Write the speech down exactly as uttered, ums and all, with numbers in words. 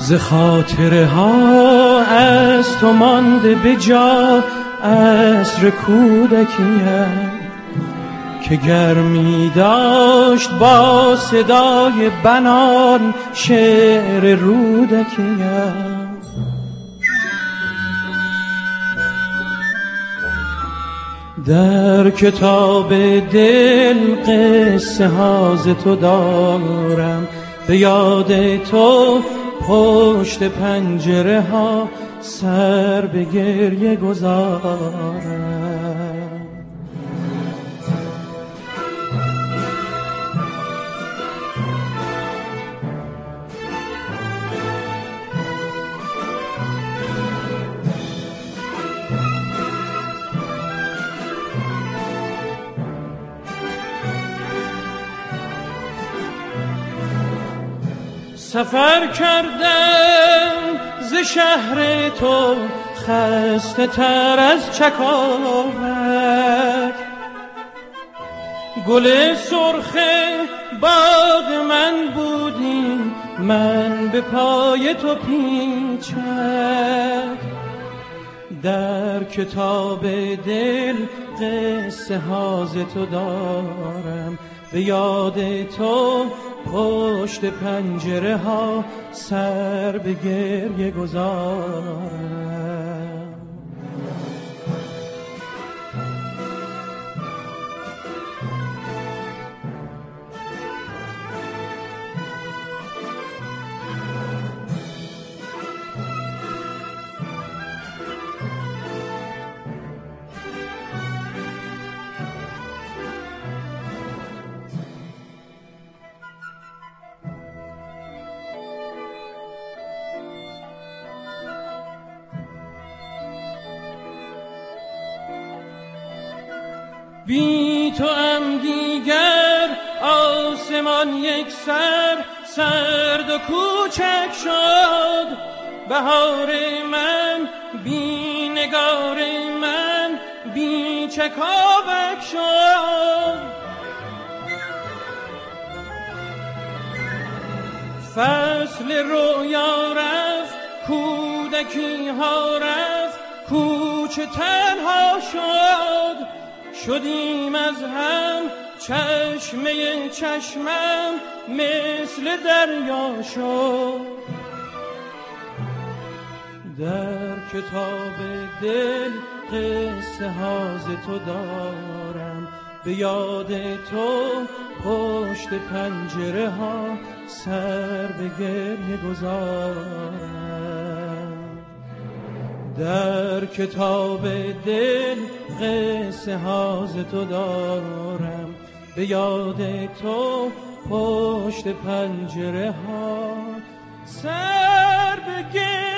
ز خاطره ها از تو مانده به جا عصر کودکیم که گرمی داشت با صدای بنان شعر رودکیم. در کتاب دل قصه ها ز تو دارم، به یاد تو پشت پنجره ها سر به گریه گذارم. سفر کردم ز شهر تو خسته تر از چکاوک، گل سرخ باد من بودی من به پای تو پیچک. در کتاب دل قصه ها ز تو دارم، به یاد تو پشت پنجره ها سر به گریه گذارم. بی تو ام دیگر آسمان یک سر سرد و کوچک شد. بهار من بی نگار من بی چکاوک شد. فصل رویا رفت کودکی ها رفت کوچه تنها شد. شدیم از هم چشمه چشمم مثل دریا شد. در کتاب دل قصه ها ز تو دارم، به یاد تو پشت پنجره ها سر به گریه گذارم. در کتاب دل قصه ها ز تو دارم، به یاد تو پشت پنجره ها سر به گریه